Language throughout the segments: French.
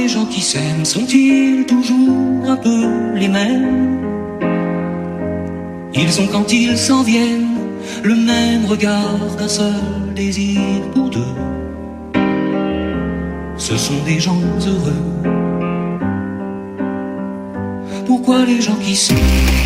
les gens qui s'aiment sont-ils toujours un peu les mêmes? Ils ont quand ils s'en viennent le même regard, d'un seul désir pour deux. Ce sont des gens heureux. Pourquoi les gens qui s'aiment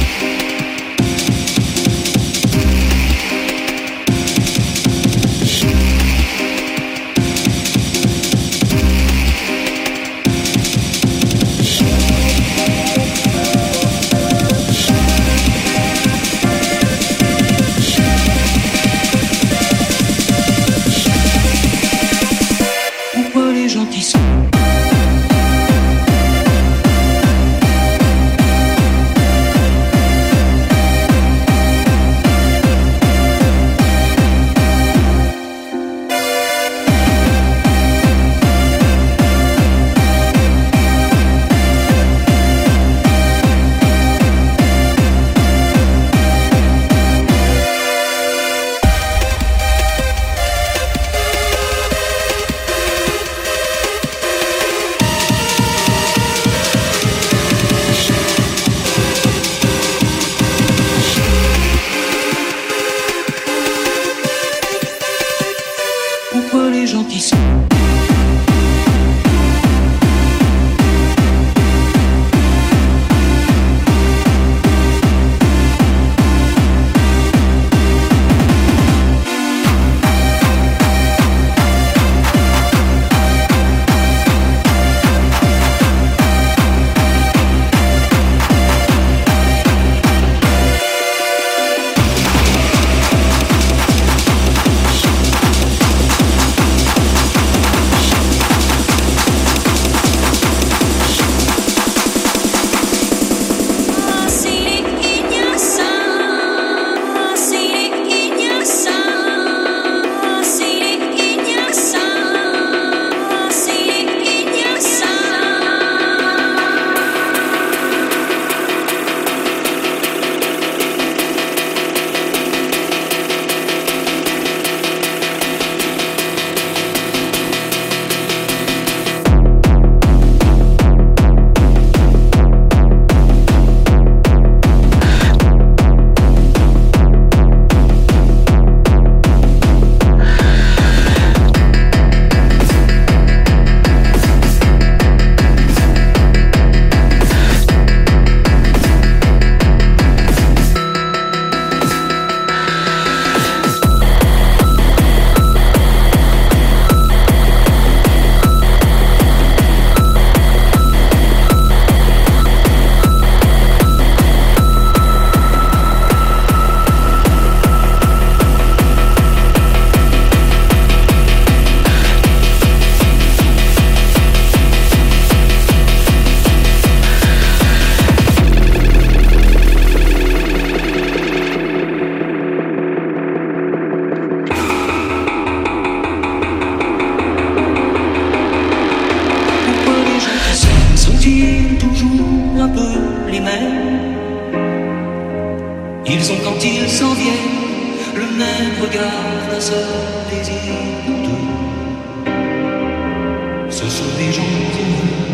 Ils ont quand ils s'en viennent le même regard, d'un seul désir pour deux. Ce sont des gens heureux.